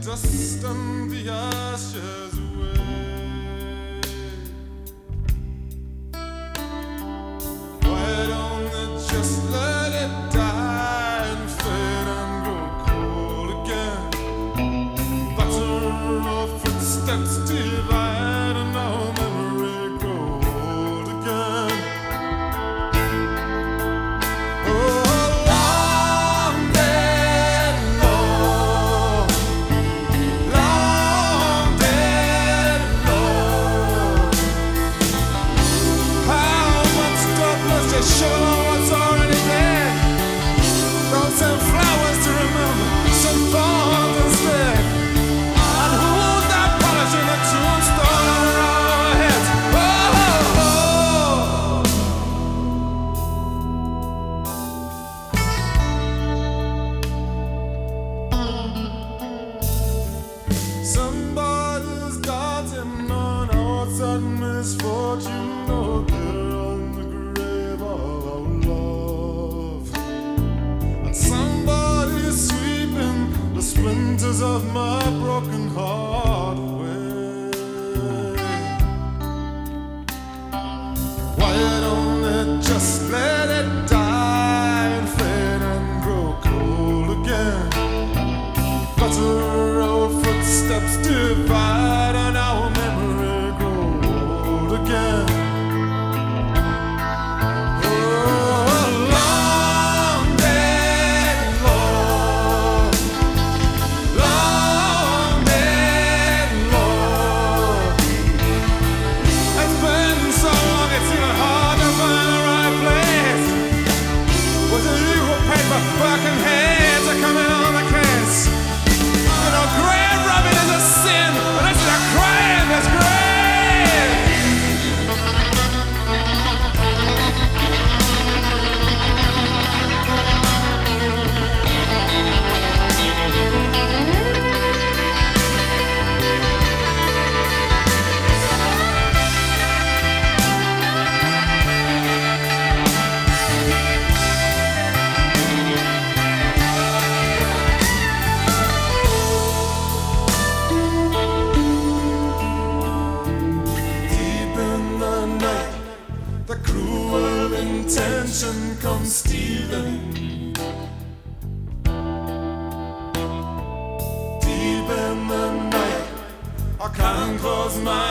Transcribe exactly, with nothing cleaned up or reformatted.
dust and the ashes away. Why don't they just let it die and fade and grow cold again? Butter of footsteps divide and our memory grow old again. Show what's already there. Don't send flowers to remember, some thorns instead. And who's that polishing the tombstone over our heads? Oh, somebody's dancing on our sudden misfortune. Oh, they're on the grave of our love. And somebody's sweeping the splinters of my broken heart away. Why don't they just let it die and fade and grow cold again? Butter our footsteps divide and our memory grow old again. Fucking heads are coming on the case. You know, grave robbing is a sin, but it's a crime that's grave. The cruel intention comes stealing. Deep in the night, I can't close my